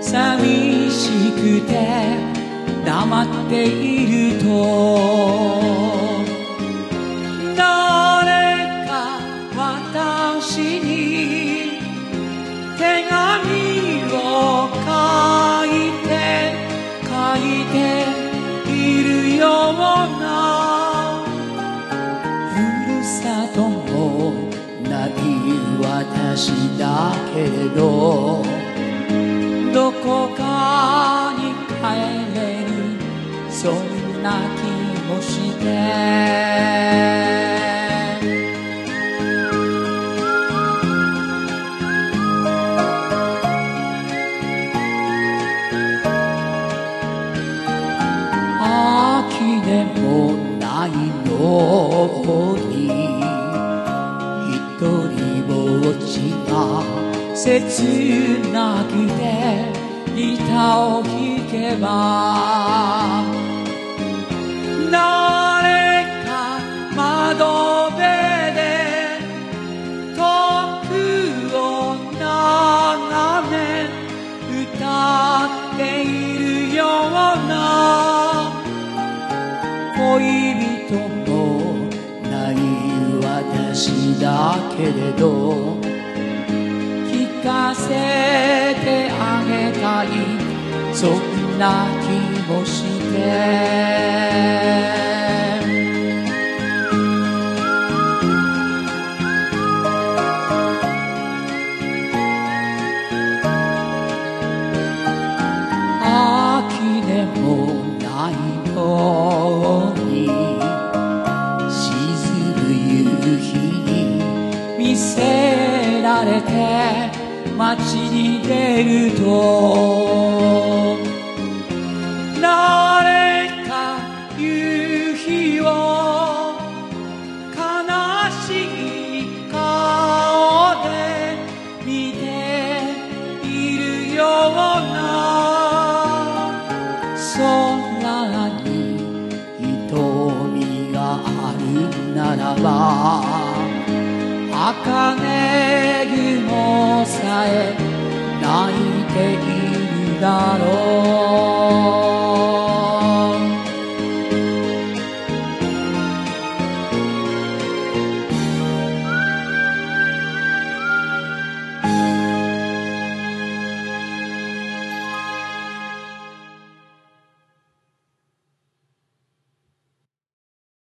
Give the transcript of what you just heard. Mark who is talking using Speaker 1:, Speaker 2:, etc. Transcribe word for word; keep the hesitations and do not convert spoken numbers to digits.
Speaker 1: 寂しくて黙っていると誰か私に手紙を書いて書いているようなふるさともない私だけれどどこかに帰れるそんな気もして秋でもないのに一人ぼっちが切なくてギターを弾けば誰か窓辺で遠くを眺め歌っているような恋人もない私だけれど聞かせてあげたいそんな気もして秋でもないのに沈む夕日に見せられて街に出ると誰か夕日を悲しい顔で見ているような空に瞳があるならば茜雲さえ泣いているだろう